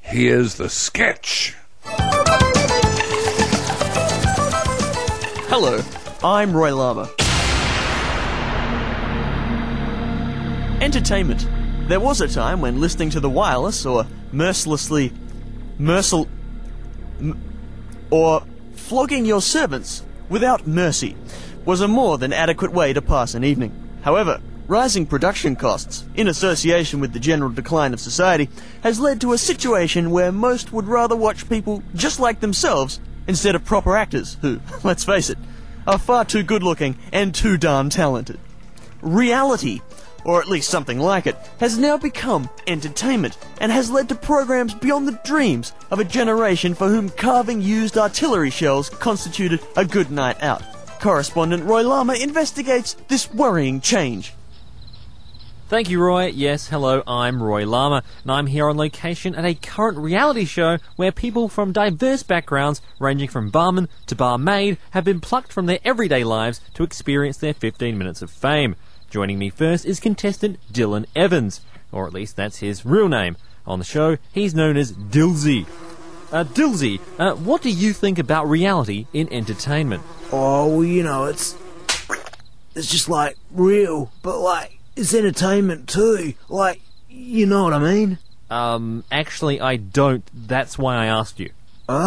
here's the sketch. Hello, I'm Roy Lama. Entertainment. There was a time when listening to the wireless or or flogging your servants without mercy was a more than adequate way to pass an evening. However, rising production costs, in association with the general decline of society, has led to a situation where most would rather watch people just like themselves instead of proper actors who, let's face it, are far too good-looking and too darn talented. Reality, or at least something like it, has now become entertainment and has led to programs beyond the dreams of a generation for whom carving used artillery shells constituted a good night out. Correspondent Roy Lama investigates this worrying change. Thank you, Roy. Yes, hello, I'm Roy Lama, and I'm here on location at a current reality show where people from diverse backgrounds, ranging from barman to barmaid, have been plucked from their everyday lives to experience their 15 minutes of fame. Joining me first is contestant Dylan Evans, or at least that's his real name. On the show, he's known as Dillsy. Dillsy, what do you think about reality in entertainment? Oh, well, you know, it's just like real, but like it's entertainment too. Like, you know what I mean? Actually, I don't. That's why I asked you.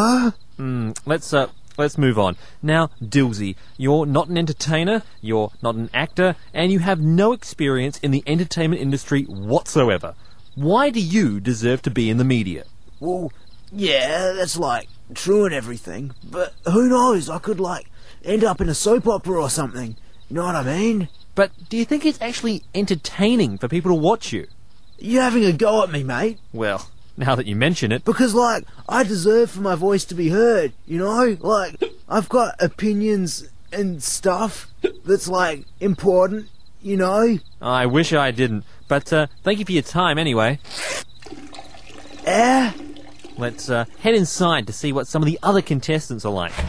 Let's move on. Now, Dillsy, you're not an entertainer, you're not an actor, and you have no experience in the entertainment industry whatsoever. Why do you deserve to be in the media? Well, yeah, that's like true and everything, but who knows? I could like end up in a soap opera or something. You know what I mean? But do you think it's actually entertaining for people to watch you? You having a go at me, mate? Well, now that you mention it... Because, like, I deserve for my voice to be heard, you know? Like, I've got opinions and stuff that's, like, important, you know? I wish I didn't. But thank you for your time anyway. Let's head inside to see what some of the other contestants are like.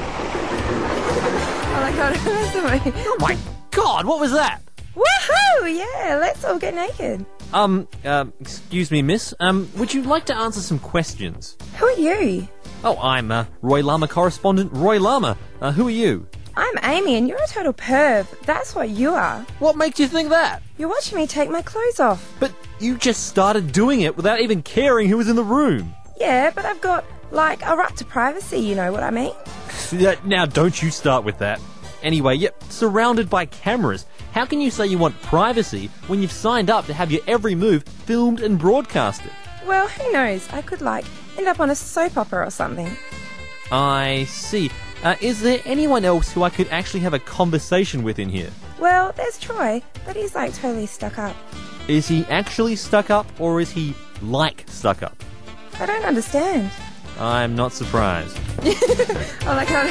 Oh my god, Oh my god, what was that? woohoo! Yeah, let's all get naked. Excuse me, miss. Would you like to answer some questions? Who are you? Oh, I'm Roy Lama correspondent Roy Lama. Who are you? I'm Amy and you're a total perv. That's what you are. What makes you think that? You're watching me take my clothes off. But you just started doing it without even caring who was in the room. Yeah, but I've got, like, a right to privacy, you know what I mean? Now, don't you start with that. Anyway, you're surrounded by cameras. How can you say you want privacy when you've signed up to have your every move filmed and broadcasted? Well, who knows? I could, like, end up on a soap opera or something. I see. Is there anyone else who I could actually have a conversation with in here? Well, there's Troy, but he's, like, totally stuck up. Is he actually stuck up, or is he like stuck up? I don't understand. I'm not surprised. Oh my god.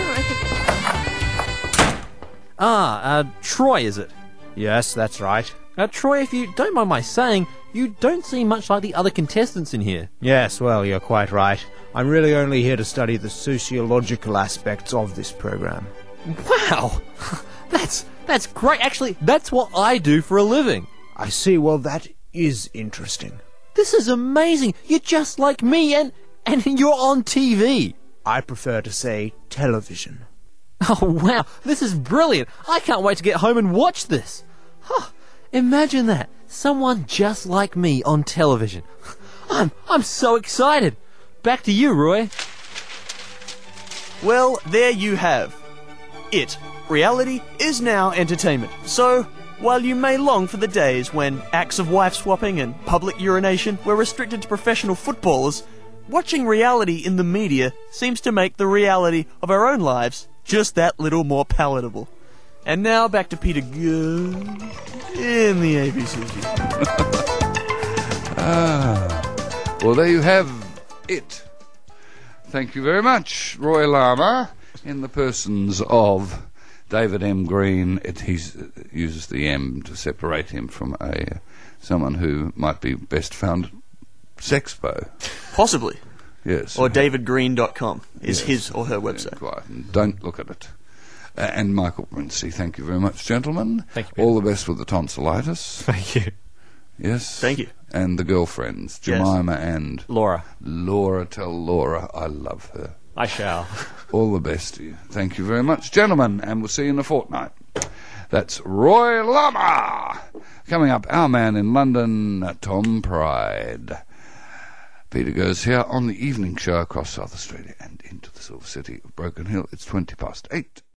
Troy, is it? Yes, that's right. Troy, if you don't mind my saying, you don't seem much like the other contestants in here. Yes, well, you're quite right. I'm really only here to study the sociological aspects of this program. Wow! That's great. Actually, that's what I do for a living. I see, well, that is interesting. This is amazing. You're just like me, and you're on TV. I prefer to say television. Oh, wow. This is brilliant. I can't wait to get home and watch this. Imagine that. Someone just like me on television. I'm so excited. Back to you, Roy. Well, there you have it. Reality is now entertainment. So, while you may long for the days when acts of wife swapping and public urination were restricted to professional footballers, watching reality in the media seems to make the reality of our own lives just that little more palatable. And now back to Peter Good in the ABCG. Well, there you have it. Thank you very much, Roy Lama, in the persons of David M. Green. He uses the M to separate him from someone who might be best found Sexpo. Possibly. Yes. Or davidgreen.com is Yes. his or her website. Quite. And don't look at it. And Michael Princey, thank you very much, gentlemen. Thank you, Peter. All the best with the tonsillitis. Thank you. Yes. Thank you. And the girlfriends, Yes. Jemima and Laura, Laura. Tell Laura I love her. I shall. All the best to you. Thank you very much, gentlemen, and we'll see you in a fortnight. That's Roy Lama. Coming up, our man in London, Tom Pride. Peter Goes here on the evening show across South Australia and into the Silver City of Broken Hill. It's 8:20.